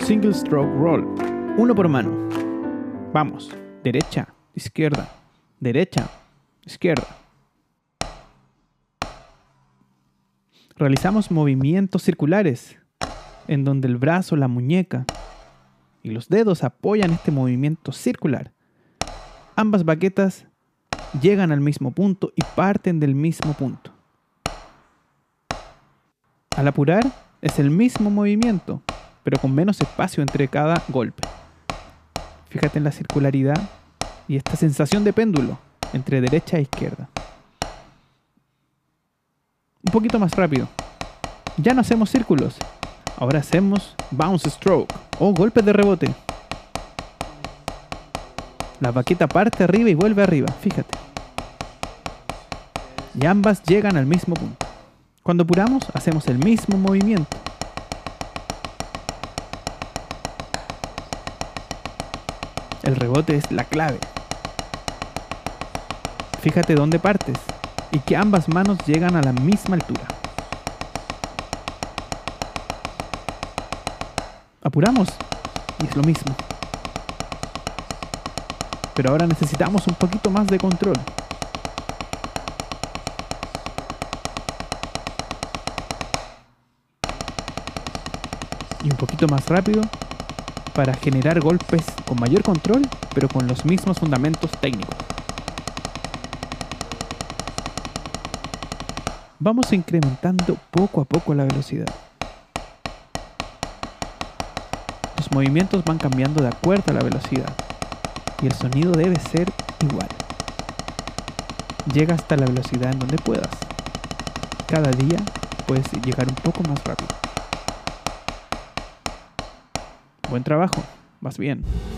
Single stroke roll. Uno por mano. Vamos. Derecha, izquierda. Derecha, izquierda. Realizamos movimientos circulares en donde el brazo, la muñeca y los dedos apoyan este movimiento circular. Ambas baquetas llegan al mismo punto y parten del mismo punto. Al apurar es el mismo movimiento, pero con menos espacio entre cada golpe. Fíjate en la circularidad y esta sensación de péndulo entre derecha e izquierda. Un poquito más rápido. Ya no hacemos círculos. Ahora hacemos bounce stroke o golpes de rebote. La baqueta parte arriba y vuelve arriba, fíjate. Y ambas llegan al mismo punto. Cuando apuramos, hacemos el mismo movimiento. El rebote es la clave. Fíjate dónde partes y que ambas manos llegan a la misma altura. Apuramos y es lo mismo. Pero ahora necesitamos un poquito más de control. Y un poquito más rápido para generar golpes con mayor control, pero con los mismos fundamentos técnicos. Vamos incrementando poco a poco la velocidad. Los movimientos van cambiando de acuerdo a la velocidad y el sonido debe ser igual. Llega hasta la velocidad en donde puedas. Cada día puedes llegar un poco más rápido. Buen trabajo, vas bien.